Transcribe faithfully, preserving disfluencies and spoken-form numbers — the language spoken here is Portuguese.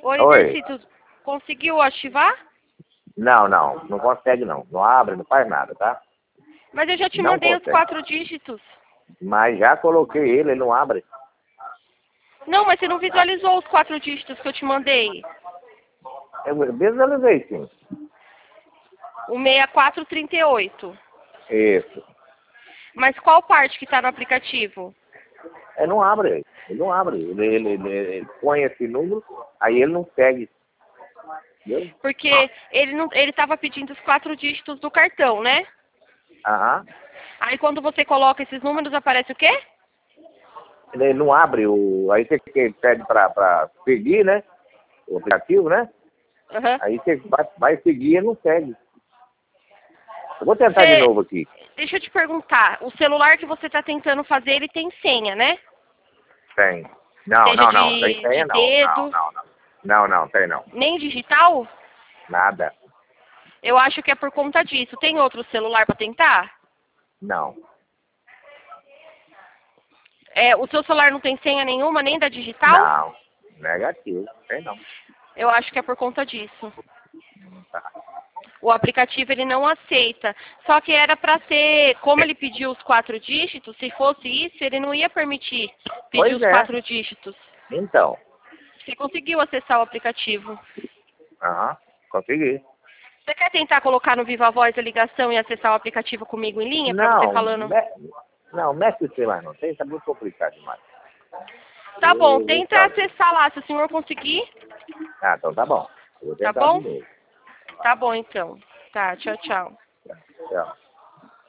Oi, Oi. Dercito, conseguiu ativar? Não, não, não consegue não. Não abre, não faz nada, tá? Mas eu já te Não mandei os consegue. quatro dígitos. Mas já coloquei ele, ele não abre. Não, mas você não visualizou os quatro dígitos que eu te mandei. Eu visualizei sim. O sessenta e quatro trinta e oito. Isso. Mas qual parte que está no aplicativo? Ele não abre, ele não abre. Ele, ele, ele, ele põe esse número, aí ele não segue. Entendeu? Porque ele não, ele estava pedindo os quatro dígitos do cartão, né? Aham. Aí quando você coloca esses números, aparece o quê? Ele não abre o. Aí você que pede pra, pra seguir, né? O aplicativo, né? Aham. Aí você vai, vai seguir e não segue. Eu vou tentar de Você, novo aqui. deixa eu te perguntar, o celular que você está tentando fazer, ele tem senha, né? Tem. Não, Seja não, não. Tem de, de senha não. Não, dedo, não, não. Não, não, tem não. nem digital? Nada. Eu acho que é por conta disso. Tem outro celular para tentar? Não. É, o seu celular não tem senha nenhuma, nem da digital? Não. Negativo. Tem não. Eu acho que é por conta disso. Tá. O aplicativo ele não aceita. Só que era para ter, como ele pediu os quatro dígitos, se fosse isso, ele não ia permitir pedir Pois os é. quatro dígitos. Então. Você conseguiu acessar o aplicativo. Aham. Consegui. Você quer tentar colocar no Viva Voz a ligação e acessar o aplicativo comigo em linha, para você Não. falando? Me... Não, mexe o celular não. Tem, isso é muito complicado demais. Tá bom, Eu vou tenta ficar- acessar lá, se o senhor conseguir. Ah, então tá bom. Eu vou Tá tentar de bom? novo. Tá bom, então. Tá, tchau, tchau. Tchau.